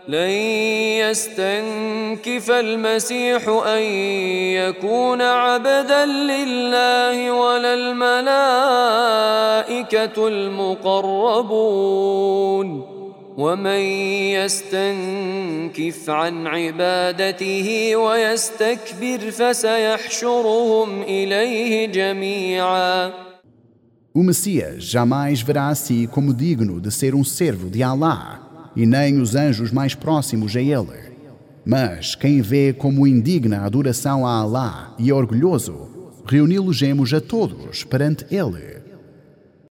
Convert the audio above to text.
لن يستنكف المسيح أن يكون عبدا لله ولا الملائكة المقربون، ومن يستنكف عن عبادته ويستكبر فسيحشرهم إليه جميعا. O Messias jamais verá a si como digno de ser um servo de Alá, e nem os anjos mais próximos a ele. Mas quem vê como indigna a adoração a Alá e é orgulhoso, reuni-los-emos a todos perante ele.